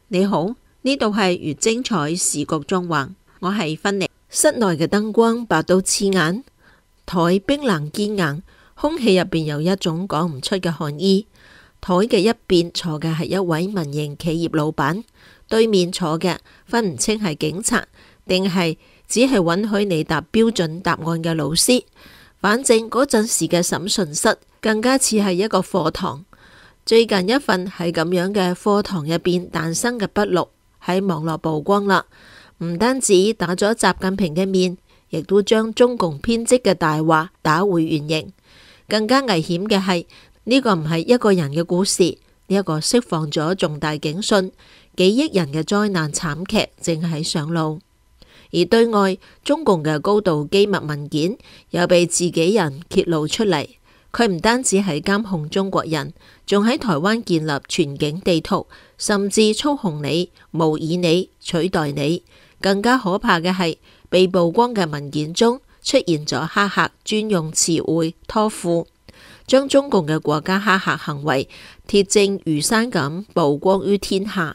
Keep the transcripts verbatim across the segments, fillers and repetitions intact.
你好，呢度係越精彩視覺縱橫，我係芬妮。室內嘅燈光白到刺眼，台冰冷堅硬，空氣入邊有一種講唔出嘅寒意。台嘅一邊坐嘅係一位民營企業老闆，對面坐嘅分唔清係警察定係只係允許你答標準答案嘅老師。反正嗰陣時嘅審訊室更加似係一個課堂。最近一份係咁樣嘅課堂入邊誕生嘅筆錄喺網絡曝光啦，唔單止打咗習近平嘅面，亦都將中共編織嘅大話打回原形。更加危險嘅係呢個唔係一個人嘅故事，呢一個釋放咗重大警訊，幾億人嘅災難慘劇正喺上路。而對外，中共嘅高度機密文件又被自己人揭露出嚟。佢唔單止係監控中國人，仲喺台灣建立全景地圖，甚至操控你、模擬你、取代你。更加可怕嘅係，被曝光嘅文件中出現咗黑客專用詞彙託付，將中共嘅國家黑客行為鐵證如山咁曝光於天下。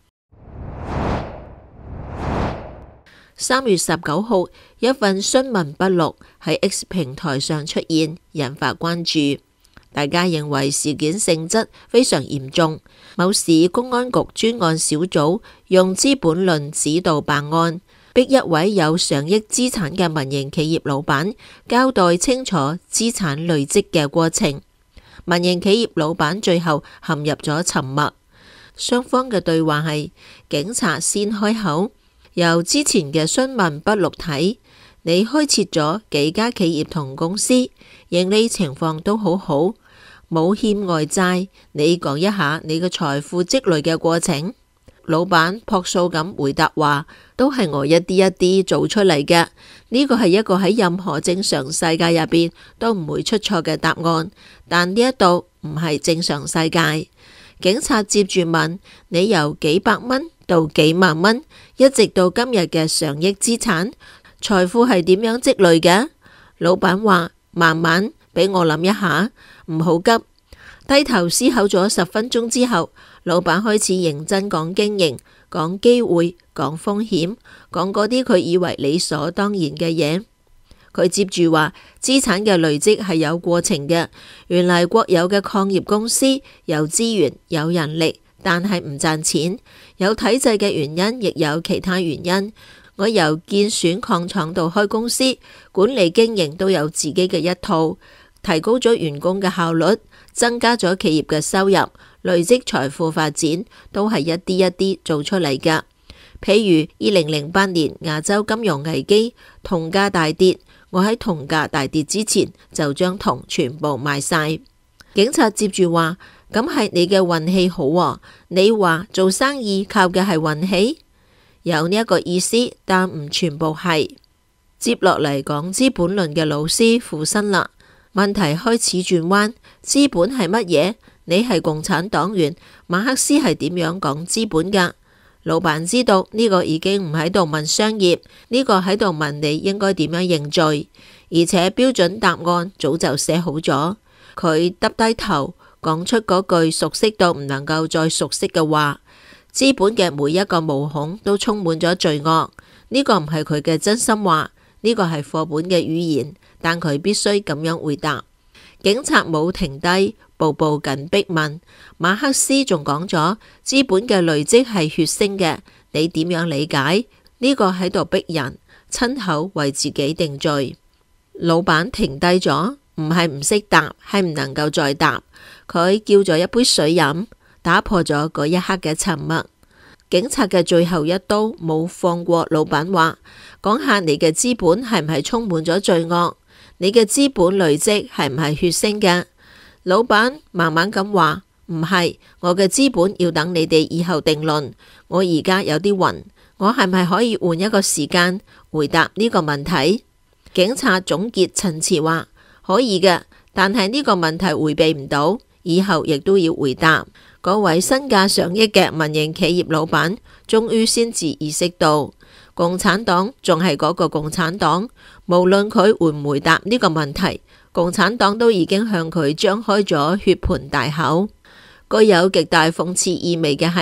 三月十九號，一份詢問筆錄喺 X 平台上出現，引發關注。大家認為事件性質非常嚴重。某市公安局專案小組用資本論指導辦案，逼一位有上億資產嘅民營企業老闆交代清楚資產累積嘅過程。民營企業老闆最後陷入咗沉默。雙方嘅對話係警察先開口。由之前嘅詢問筆錄睇，你開設咗幾家企業同公司，盈利情況都好好，冇欠外債。你講一下你嘅財富積累嘅過程。老闆樸素咁回答話，都係我一啲一啲做出嚟嘅。呢個係一個喺任何正常世界入邊都唔會出錯嘅答案，但呢一度唔係正常世界。警察接住問，你由幾百蚊到幾萬蚊，一直到今日嘅上億資產，財富係點樣積累嘅？老闆話，慢慢俾我諗一下，唔好急。低頭思考咗十分鐘之後，老闆開始認真講經營，講機會，講風險，講嗰啲佢以為理所當然嘅嘢。佢接住話，資產嘅累積係有過程嘅。原來國有嘅礦業公司有資源、有人力，但係唔賺錢。有體制嘅原因，亦有其他原因。我由建選礦場到開公司，管理經營都有自己嘅一套，提高咗員工嘅效率，增加咗企業嘅收入，累積財富發展都係一啲一啲做出嚟㗎。譬如二零零八年亞洲金融危機，銅價大跌。我喺銅價大跌之前就將銅全部賣晒。警察接住話，咁係你嘅運氣好喎。你話做生意靠嘅係運氣，有呢一個意思，但唔全部係。接落嚟講資本論嘅老師附身啦。問題開始轉彎，資本係乜嘢？你係共產黨員，馬克思係點樣講資本㗎？老闆知道呢個已經唔喺度問商業，呢個喺度問你應該點樣認罪，而且標準答案早就寫好咗。佢耷低頭講出嗰句熟悉到唔能夠再熟悉嘅話：資本嘅每一個毛孔都充滿咗罪惡。呢個唔係佢嘅真心話，呢個係課本嘅語言，但佢必須咁樣回答。警察冇停低，步步緊逼問。馬克思仲講咗，資本嘅累積係血腥嘅，你點樣理解？呢個喺度逼人，親口為自己定罪。老闆停低咗，唔係唔識答，係唔能夠再答。佢叫咗一杯水飲，打破咗嗰一刻嘅沉默。警察嘅最後一刀冇放過老闆話，講下你嘅資本係唔係充滿咗罪惡？你嘅資本累積係唔係血腥嘅？老闆慢慢咁話，唔係，我嘅資本要等你哋以後定論。我而家有啲暈，我係咪可以換一個時間回答呢個問題？警察總結陳詞話，可以嘅，但係呢個問題回避唔到，以後亦都要回答。嗰位身價上億嘅民營企業老闆終於先至意識到，共產黨仲係嗰個共產黨，無論佢回唔回答呢個問題，共產黨都已經向佢張開咗血盆大口。具有極大諷刺意味嘅係，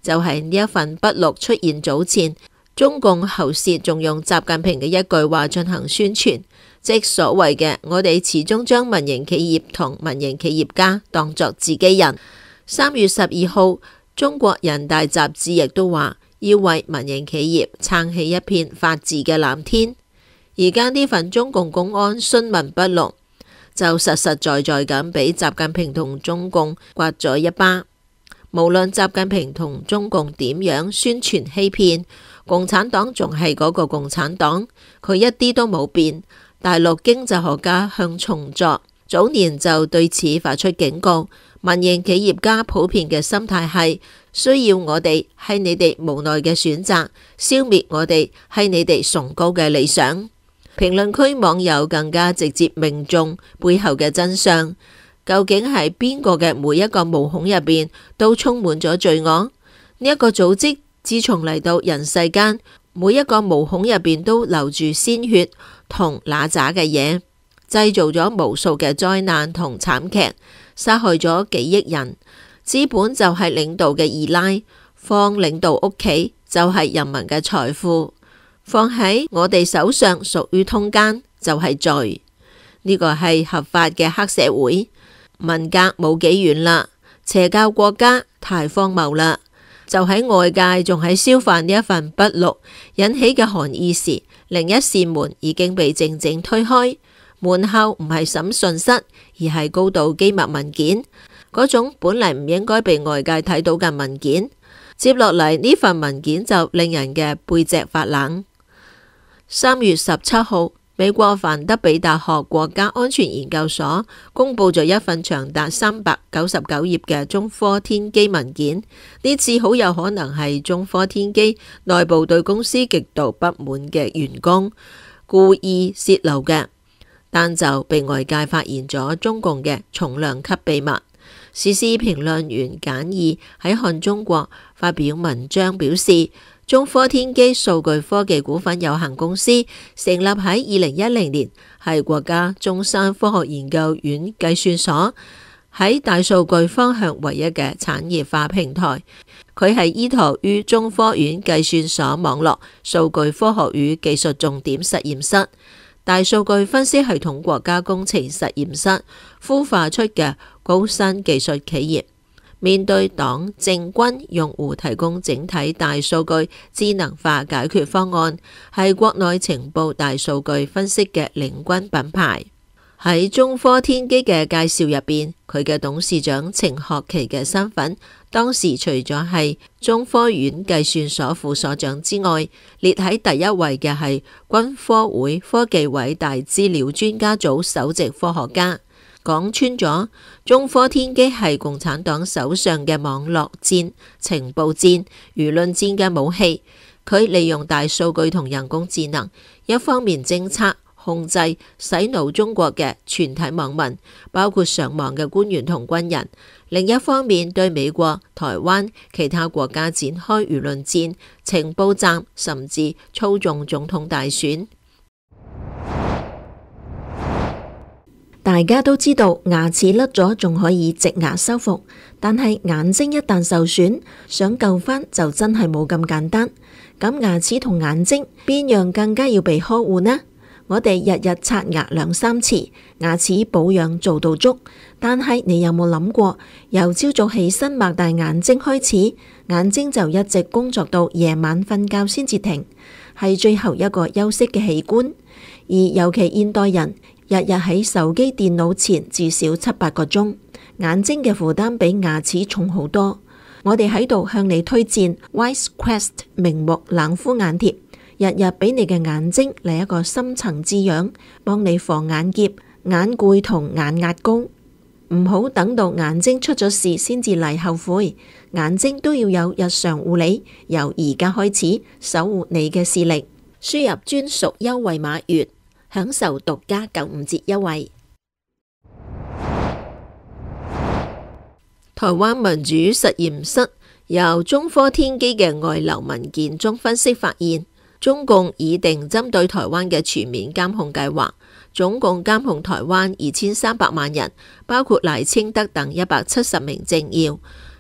就係呢一份筆錄出現早前，中共後事仲用習近平嘅一句話進行宣傳，即所謂嘅我哋始終將民營企業同民營企業家當作自己人。三月十二號，中國人大雜誌亦都話要為民營企業撐起一片法治嘅藍天。而家呢份中共公安詢問筆錄就實實在在咁俾習近平同中共刮咗一巴。無論習近平同中共點樣宣傳欺騙，共產黨仲係嗰個共產黨，佢一啲都冇變。大陸經濟學家向松作早年就對此發出警告，民營企業家普遍嘅心態係需要我哋係你哋無奈嘅選擇，消滅我哋係你哋崇高嘅理想。評論區網友更加直接命中背後嘅真相，究竟係邊個嘅每一個毛孔入邊都充滿咗罪惡？呢一個組織自從嚟到人世間，每一個毛孔入邊都流住鮮血同嗱喳嘅嘢，製造咗無數嘅災難同慘劇，殺害咗幾億人。資本就係領導嘅二奶，放領導屋企就係人民嘅財富。放喺我哋手上屬於通姦就係罪，呢個係合法嘅黑社會。文革冇幾遠啦，邪教國家太荒謬啦。就喺外界仲喺消化呢一份筆錄引起嘅寒意時，另一扇門已經被靜靜推開。門後唔係審訊室，而係高度機密文件，嗰種本嚟唔應該被外界睇到嘅文件。接落嚟呢份文件就令人嘅背脊發冷。三月十七號，美國范德比大學國家安全研究所公布咗一份長達三百九十九頁嘅中科天機文件。呢次好有可能係中科天機內部對公司極度不滿嘅員工故意洩漏嘅，但就被外界發現咗中共嘅重量級秘密。時事評論員簡義喺《看中國》發表文章表示，中科天機數據科技股份有限公司成立喺二零一零年，係國家中山科學研究院計算所喺大數據方向唯一嘅產業化平台。佢係依託於中科院計算所網絡數據科學與技術重點實驗室、大數據分析系統國家工程實驗室孵化出嘅高新技術企業。面對黨政軍用戶提供整體大數據智能化解決方案，係國內情報大數據分析嘅領軍品牌。喺中科天機嘅介紹入邊，佢嘅董事長程學奇嘅身份，當時除咗係中科院計算所副所長之外，列喺第一位嘅係軍科會科技偉大資料專家組首席科學家。講穿咗，中科天機係共產黨手上嘅網絡戰、情報戰、輿論戰嘅武器。佢利用大數據同人工智能，一方面偵測、控制、洗腦中國嘅全體網民，包括上網嘅官員同軍人；另一方面對美國、台灣、其他國家展開輿論戰、情報戰，甚至操縱總統大選。 大家都知道牙齒甩咗仲可以植牙修復，但係眼睛一旦受損，想救返就真係冇咁簡單。咁牙齒同眼睛邊樣更加要被呵護呢？我哋日日刷牙兩三次，牙齒保養做到足，但係你有冇諗過，由朝早起身擘大眼睛開始，眼睛就一直工作到夜晚瞓覺先至停，係最後一個休息嘅器官。而尤其現代人日日喺手機電腦前至少七八個鐘，眼睛嘅負擔比牙齒重好多。我哋喺度向你推薦 WiseQuest 明目冷敷眼貼，日日俾你嘅眼睛嚟一個深層滋養，幫你防眼澀、眼攰同眼壓高。唔好等到眼睛出咗事先至嚟後悔，眼睛都要有日常護理，由而家開始守護你嘅視力。輸入專屬優惠碼月，享受獨家九五折優惠。 台灣民主實驗室由中科天機嘅外流文件中分析發現，中共擬定針對台灣嘅全面監控計劃，總共監控台灣二千三百萬人，包括賴清德等一百七十名政要。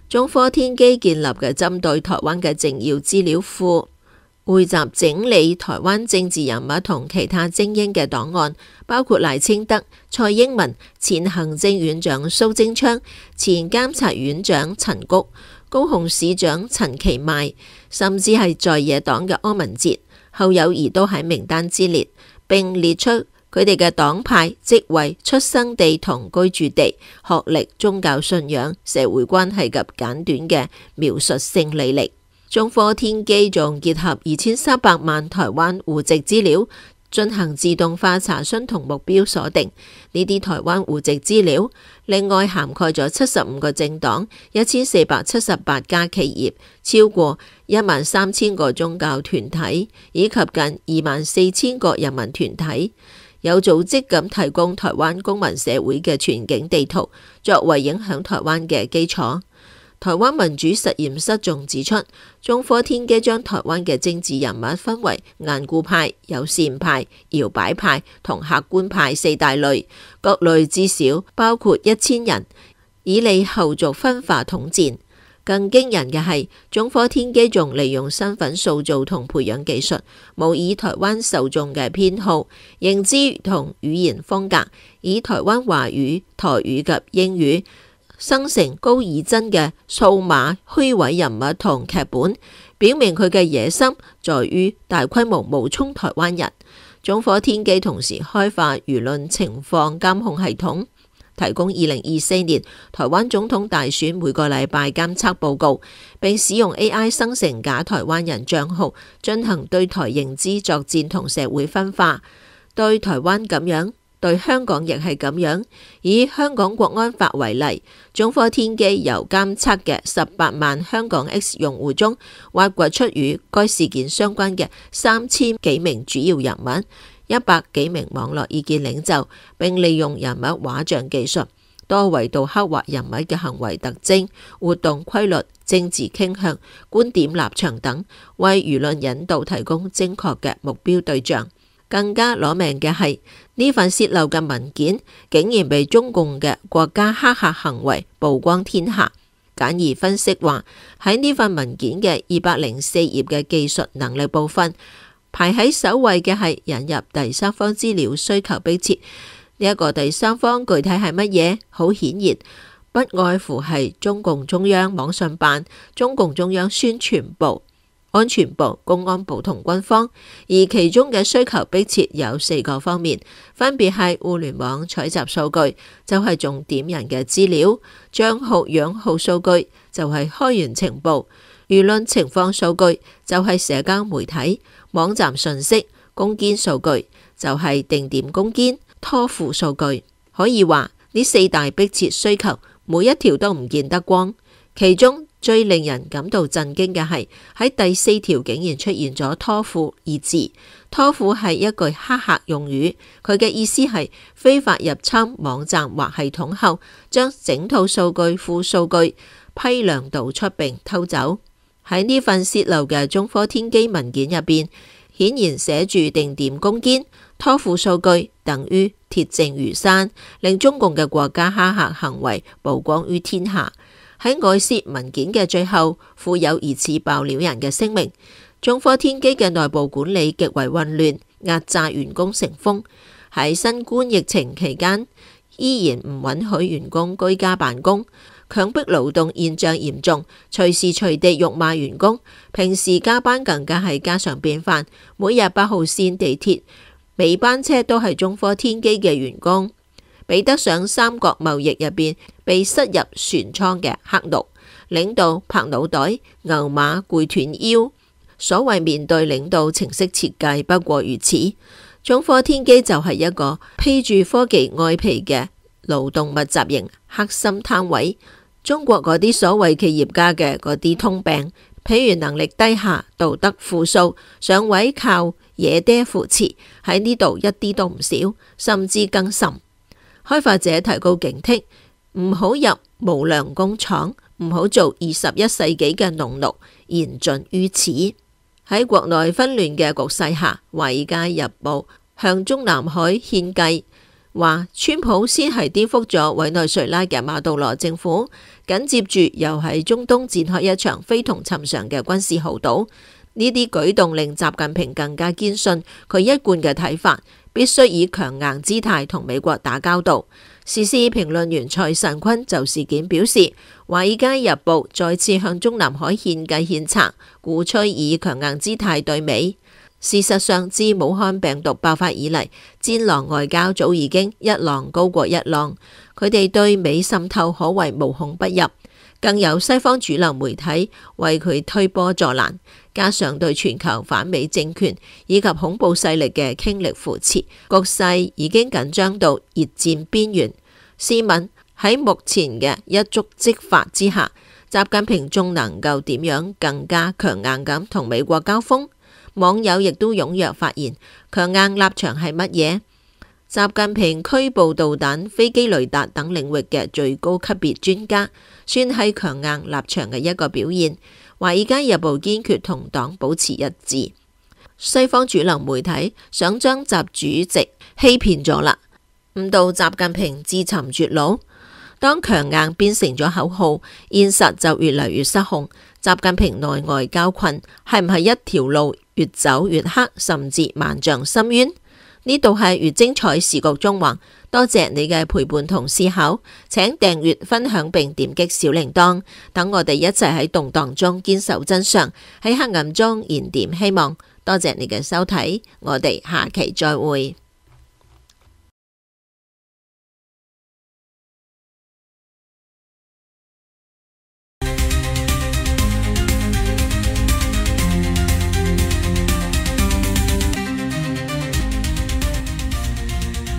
中科天機建立嘅針對台灣嘅政要資料庫，匯集整理台灣政治人物同其他精英嘅檔案，包括賴清德、蔡英文、前行政院長蘇貞昌、前監察院長陳菊、高雄市長陳其邁，甚至係在野黨嘅柯文哲、侯友宜都喺名單之列，並列出佢哋嘅黨派、職位、出生地同居住地、學歷、宗教信仰、社會關係及簡短嘅描述性履歷。中科天機仲結合二千三百萬台灣戶籍資料，進行自動化查詢同目標鎖定。呢啲台灣戶籍資料，另外涵蓋咗七十五個政黨、一千四百七十八家企業、超過一萬三千個宗教團體，以及近二萬四千個人民團體。有組織咁提供台灣公民社會嘅全景地圖，作為影響台灣嘅基礎。台灣民主實驗室仲指出，中科天機將台灣嘅政治人物分為頑固派、友善派、搖擺派同客觀派四大類，各類至少包括一千人，以利後續分化統戰。更驚人嘅係，中科天機仲利用身份塑造同培養技術，模擬台灣受眾嘅偏好、認知同語言風格，以台灣華語、台語及英語生成高擬真嘅數碼虛偽人物同劇本，表明佢嘅野心在於大規模冒充台灣人。中科天機同時開發輿論情況監控系統，提供二零二四年台灣總統大選每個禮拜監測報告，並使用 A I 生成假台灣人賬號，進行對台認知作戰同社會分化。對台灣咁樣，對香港亦係咁樣。以香港國安法為例，中科天機由監測嘅十八萬香港 X 用戶中，挖掘出與該事件相關嘅三千幾名主要人物、一百幾名網絡意見領袖，並利用人物畫像技術，多維度刻畫人物嘅行為特徵、活動規律、政治傾向、觀點立場等，為輿論引導提供精確嘅目標對象。更加攞命嘅係，呢份洩漏嘅文件竟然被中共嘅國家黑客行為曝光天下。簡而分析話，喺呢份文件嘅二百零四頁嘅技術能力部分，排喺首位嘅係引入第三方資料需求迫切。呢一個第三方具體係乜嘢？好顯然，不外乎係中共中央網信辦、中共中央宣傳部、安全部、公安部同軍方，而其中嘅需求迫切有四個方面，分別係互聯網採集數據，就係重點人嘅資料；賬號樣號數據，就係開源情報；輿論情況數據，就係社交媒體；網站信息攻堅數據，就係定點攻堅；託付數據。可以話呢四大迫切需求，每一條都唔見得光。其中最令人感到震驚嘅係喺第四條竟然出現咗託付二字。託付係一句黑客用語，佢嘅意思係非法入侵網站或系統後，將整套數據庫數據批量導出並偷走。喺呢份洩漏嘅中科天機文件入邊，顯然寫住定點攻堅，託付數據等於鐵證如山，令中共嘅國家黑客行為曝光於天下。喺外泄文件嘅最後，附有疑似爆料人嘅聲明。中科天機嘅內部管理極為混亂，壓榨員工成風。喺新冠疫情期間，依然唔允許員工居家辦公，強迫勞動現象嚴重，隨時隨地辱罵員工。平時加班更加係家常便飯，每日八號線地鐵尾班車都係中科天機嘅員工。比得上三角貿易入邊被塞入船艙嘅黑奴，領導拍腦袋，牛馬攰斷腰。所謂面對領導程式設計不過如此。中科天機就係一個披住科技外皮嘅勞動密集型黑心攤位。中國嗰啲所謂企業家嘅嗰啲通病，譬如能力低下、道德負數、上位靠野爹扶持，喺呢度一啲都唔少，甚至更甚。開發者提高警惕，唔好入無良工廠，唔好做二十一世紀嘅農奴，言盡於此。喺國內紛亂嘅局勢下，《華爾街日報》向中南海獻計， 話川普先係顛覆咗委內瑞拉嘅馬杜羅政府，緊接住又喺中東展開一場非同尋常嘅軍事豪賭。呢啲舉動令習近平更加堅信佢一貫嘅睇法，必須以強硬姿態同美國打交道。時事評論員蔡慎坤就事件表示，《華爾街日報》再次向中南海獻計獻策，鼓吹以強硬姿態對美。事實上，自武漢病毒爆發以嚟，戰狼外交早已經一浪高過一浪，佢哋對美滲透可謂無孔不入，更有西方主流媒體為佢推波助瀾，加上對全球反美政權以及恐怖勢力嘅傾力扶持，局勢已經緊張到熱戰邊緣。試問喺目前嘅一觸即發之下，習近平仲能夠點樣更加強硬咁同美國交鋒？網友亦都踴躍發言，強硬立場係乜嘢？習近平拘捕導彈、飛機雷達等領域嘅最高級別專家，算係強硬立場嘅一個表現。華爾街日報堅決同黨保持一致。西方主流媒體想將習主席欺騙咗啦，誤導習近平自尋絕路。當強硬變成咗口號，現實就越嚟越失控。習近平內外交困，係唔係一條路越走越黑，甚至萬丈深淵？呢度係越精彩時局中橫，多謝你嘅陪伴同思考，請訂閱、分享並點擊小鈴鐺，等我哋一齊喺動盪中堅守真相，喺黑暗中燃點希望。多謝你嘅收睇，我哋下期再會。